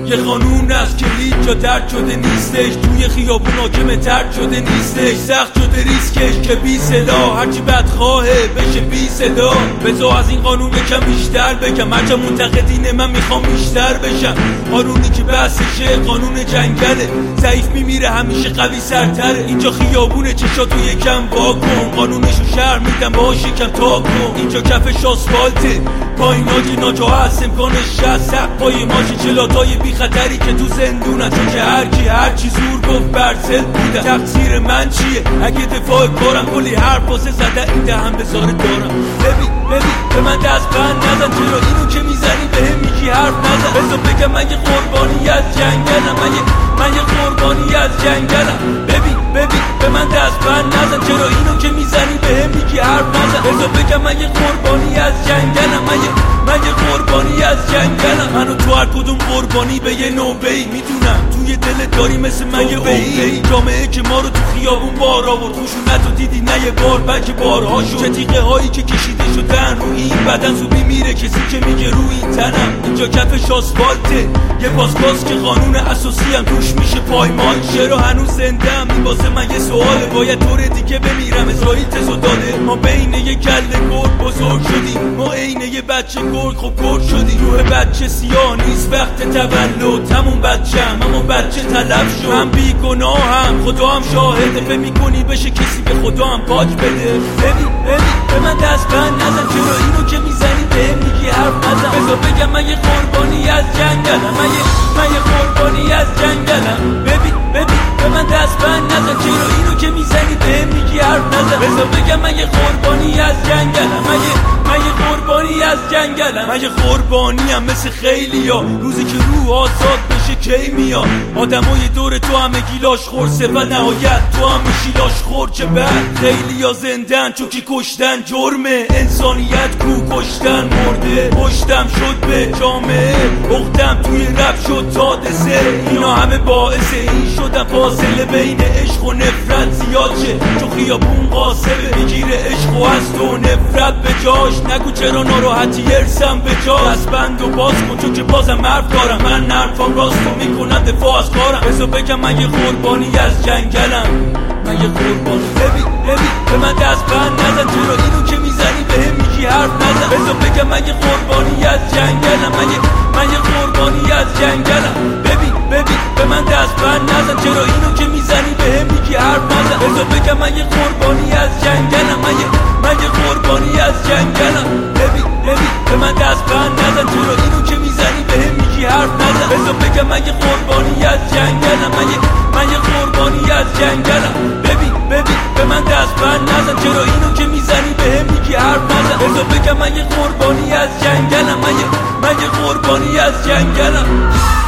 یه قانون است که هیچ جا درد شده نیستش، توی خیابون حاکم ترد شده نیستش، سخت شده ریسکش که بی صدا هرچی بدخواهه بشه بی صدا. بذار از این قانون یکم بیشتر بگم، هرچه منتقدین من میخوام بیشتر بشم. قانونی که بحثشه قانون جنگله، ضعیف میمیره همیشه قوی سرتره. اینجا خیابونه چشاتو یکم وا کن، قانونشو شهر میدم باهاش یکم تا کن. اینجا کفش آسفالته پایین آجی ناجا هست، امکانش هست سق پای ماشی چلاتای بی خطری که تو زندونن. چون که هرچی زور گفت برسل بودن، تقصیر من چیه اگه دفاع کارم کلی حرف واسه زده این دهن بزاره دارم. ببین به من دست بند نزن، چرا اینو که میزنی بهم میگی حرف نزن. بذار بگم من یه قربانی از جنگلم، من یه قربانی از جنگلم. ببین به من دست بند نزن، چرا اینو که میزنی بهم میگی حرف نزن. بذار بگم من یه قربانی از جنگلم، من یه قربانی از جنگلم. منو تو هر کدوم قربانی به یه نوبه‌ای میدونم، توی دلت داری مثل من یه عقده‌ای. جامعه که ما رو تو خیابون بار آورد، خشونت رو دیدی نه یه بار بلکه بارها شد. چه تیغه هایی که کشیده شدن روی این بدن، زوبی میره کسی که میگه روی این تنم. اینجا کفش آسفالته یه پاسپاس که قانون اساسی هم توش میشه پایمال. چرا هنوز زنده ام این واسه من یه سواله، باید طور دیگه بمیرم اسرائیل تزو داده. ما بین یه کله گرگ بزرگ شدیم، ما عین یه بچه گرگ خب گرگ شدیم. روح بچه سیاه نیست وقت تولد، همون بچه‌م اما بچه طلب شد. من بی گناهم خدا هم شاهده، فکر می‌کنی بشه کسی به خدا هم پاک بده. ببین به من دست بند نزن، چرا اینو که میزنی بهم میگی حرف نزن. بذار بگم من یه قربانی از جنگلم، من یه قربانی از جنگلم. ببین به من دست بند نزن، چرا اینو که میزنی بهم میگی حرف نزن. بذار بگم من یه قربانی از جنگلم، من یه قربانی از جنگلم. من یه قربانی هم مثل خیلیا، روزی که روح آزاد بشه کی میاد. آدمای دور تو همه گیلاش خورسه و نهایت تو هم میشی لاش خور. چه بد خیلیا زندن چون که کشتن جرمه، انسانیت کو کشتن مرده. پشتم شد به جامعه، اختم توی رب شد حادثه. اینا همه باعث این شدن فاصله بین عشق و نفرت زیاد شه. چون خیابون قاسمه میگیره عشق و هست و نفرت به جاش. نگو چرا ناراحتی ارسم به جا، دستبند و باز کن چون که بازم حرف دارم. من نرفام راستو میکنم دفاع از کارم. بذار بگم من یه قربانی از جنگلم، من یه قربانی. ببین به من دست بند نزن، چرا اینو که میزنی بهم میگی حرف نزن. بذار بگم من یه قربانی از جنگلم، من یه قربانی از جنگلم. ببین به من دست بند نزن، چرا اینو که میزنی بهم میگی حرف نزن. بذار بگم من یه قربانی از جنگلم، من یه قربانی از جنگلم. ببین به من دست بند نزن، چرا اینو که میزنی بهم میگی حرف نزن. بذار بگم من یه قربانی از جنگلم، من یه قربانی از جنگلم. ببین به من دست بند نزن، چرا اینو که میزنی بهم میگی حرف نزن. بذار بگم من یه قربانی از جنگلم، من یه قربانی از جنگلم.